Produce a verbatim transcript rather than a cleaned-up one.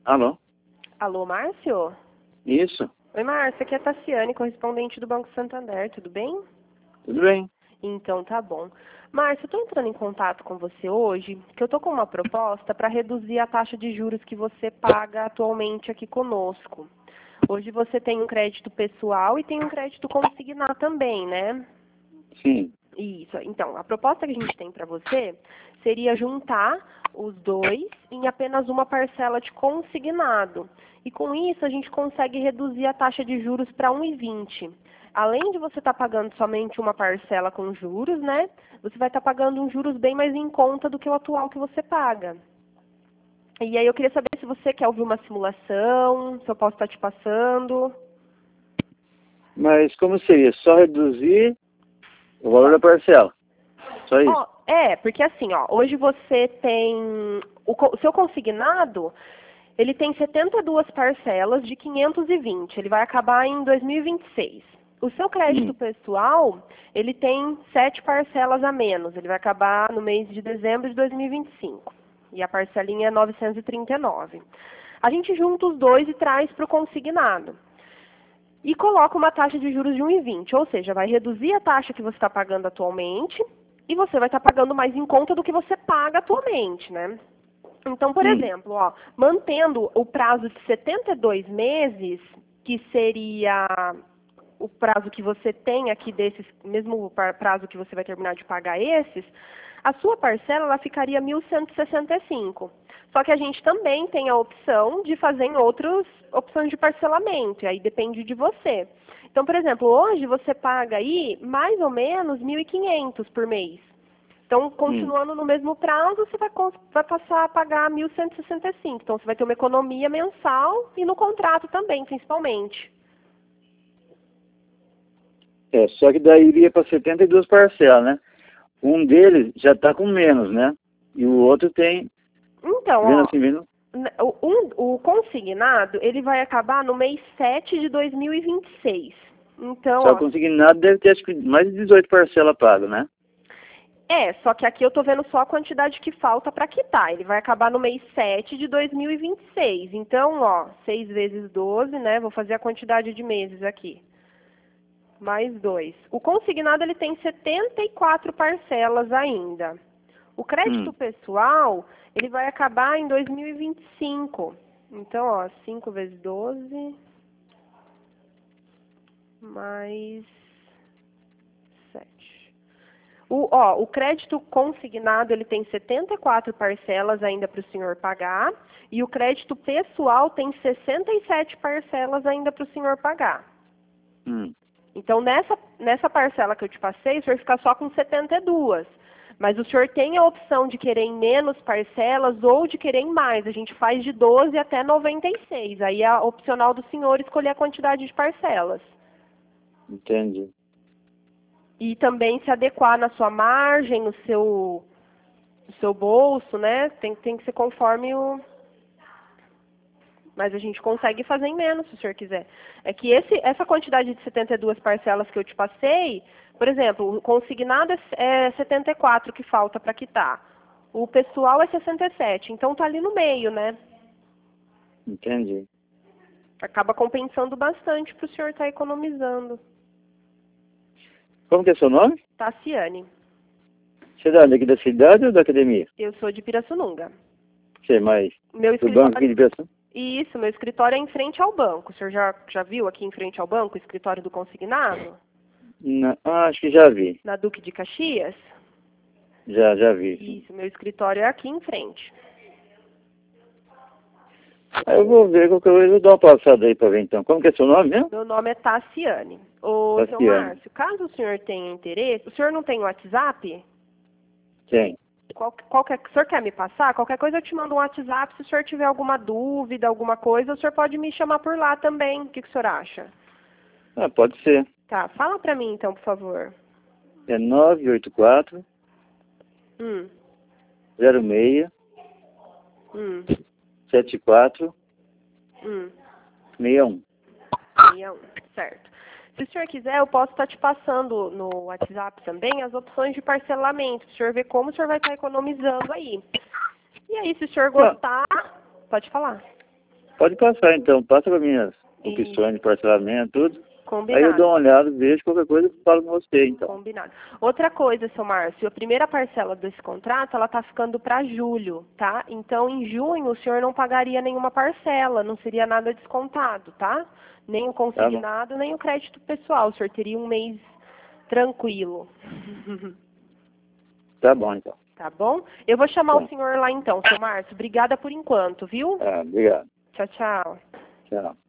Alô? Alô, Márcio? Isso, Oi, Márcio, aqui é a Tassiane, correspondente do Banco Santander, tudo bem? tudo bem. Então, tá bom. Márcio, eu estou entrando em contato com você hoje, que eu estou com uma proposta para reduzir a taxa de juros que você paga atualmente aqui conosco. Hoje você tem um crédito pessoal e tem um crédito consignado também, né? Sim. Isso. Então, a proposta que a gente tem para você seria juntar os dois em apenas uma parcela de consignado. E com isso a gente consegue reduzir a taxa de juros para um vírgula vinte. Além de você estar pagando somente uma parcela com juros, né? Você vai estar pagando uns juros bem mais em conta do que o atual que você paga. E aí eu queria saber se você quer ouvir uma simulação, se eu posso estar te passando. Mas como seria? Só reduzir o valor da parcela? Só isso? Ó, é, porque assim, ó, hoje você tem o, co- o seu consignado, ele tem setenta e duas parcelas de quinhentos e vinte, ele vai acabar em dois mil e vinte e seis. O seu crédito Hum. pessoal, ele tem sete parcelas a menos, ele vai acabar no mês de dezembro de dois mil e vinte e cinco. E a parcelinha é novecentos e trinta e nove. A gente junta os dois e traz para o consignado. E coloca uma taxa de juros de um vírgula vinte, ou seja, vai reduzir a taxa que você está pagando atualmente e você vai estar pagando mais em conta do que você paga atualmente, né? Então, por Hum. exemplo, ó, mantendo o prazo de setenta e dois meses, que seria o prazo que você tem aqui desses, mesmo pra- prazo que você vai terminar de pagar esses, a sua parcela ela ficaria mil cento e sessenta e cinco. Só que a gente também tem a opção de fazer em outras opções de parcelamento, e aí depende de você. Então, por exemplo, hoje você paga aí mais ou menos mil e quinhentos por mês. Então, Hum. continuando no mesmo prazo, você vai, cons- vai passar a pagar mil cento e sessenta e cinco. Então, você vai ter uma economia mensal e no contrato também, principalmente. É, só que daí iria para setenta e duas parcelas, né? Um deles já está com menos, né? E o outro tem, Então, vendo ó, assim, vendo? n- o, um- o consignado, ele vai acabar no mês sete de dois mil e vinte e seis. Então, Só ó, consignado deve ter acho que mais de dezoito parcelas pagas, né? é, só que aqui eu tô vendo só a quantidade que falta para quitar. Ele vai acabar no mês sete de dois mil e vinte e seis. Então, ó, seis vezes doze, né? Vou fazer a quantidade de meses aqui. Mais dois. O consignado ele tem setenta e quatro parcelas ainda. O crédito Hum. pessoal, ele vai acabar em dois mil e vinte e cinco. Então, ó, cinco vezes doze mais sete. O, ó, o crédito consignado, ele tem setenta e quatro parcelas ainda para o senhor pagar. E o crédito pessoal tem sessenta e sete parcelas ainda para o senhor pagar. Hum. Então, nessa, nessa parcela que eu te passei, o senhor fica só com setenta e duas. Mas o senhor tem a opção de querer em menos parcelas ou de querer em mais. A gente faz de doze até noventa e seis. Aí é opcional do senhor escolher a quantidade de parcelas. Entendi. E também se adequar na sua margem, no seu, no seu bolso, né? Tem, tem que ser conforme o... Mas a gente consegue fazer em menos, se o senhor quiser. É que esse, essa quantidade de setenta e duas parcelas que eu te passei, por exemplo, o consignado é, é setenta e quatro que falta para quitar. O pessoal é sessenta e sete, então tá ali no meio, né? Entendi. Acaba compensando bastante para o senhor estar economizando. Como que é seu nome? Tassiane, Você é da- daqui da cidade ou da academia? eu sou de Pirassununga. Você, mais Meu do banco aqui escritório... de Pirassununga? Isso, meu escritório é em frente ao banco. O senhor já, já viu aqui em frente ao banco o escritório do consignado? Não, ah, acho que já vi. Na Duque de Caxias? Já, já vi, sim. Isso, meu escritório é aqui em frente. Aí eu vou ver qualquer coisa, eu dou uma passada aí pra ver então. Como que é seu nome mesmo? Meu nome é Tassiane. Ô, seu Tassiane. Márcio, caso o senhor tenha interesse, o senhor não tem WhatsApp? Tem. Qual, qualquer, o senhor quer me passar? Qualquer coisa eu te mando um WhatsApp. Se o senhor tiver alguma dúvida, alguma coisa, o senhor pode me chamar por lá também. O que, que o senhor acha? Ah, pode ser. Tá, fala pra mim então, por favor. É nove oito quatro, Hum, zero seis, hum, sete quatro, hum. seis um. seis um, certo. Se o senhor quiser, eu posso estar te passando no WhatsApp também as opções de parcelamento, para o senhor ver como o senhor vai estar economizando aí. E aí, se o senhor Ah, gostar, pode falar. Pode passar então, passa para minhas E- opções de parcelamento, tudo. Combinado. Aí eu dou uma olhada, vejo qualquer coisa e falo com você, então. Combinado. Outra coisa, seu Márcio, a primeira parcela desse contrato, ela está ficando para julho, tá? Então, em junho, o senhor não pagaria nenhuma parcela, não seria nada descontado, tá? Nem o consignado, nem o crédito pessoal. O senhor teria um mês tranquilo. Tá bom, então. Tá bom? Eu vou chamar Bom. o senhor lá então, seu Márcio. Obrigada por enquanto, viu? Ah, obrigado. Tchau, tchau. Tchau.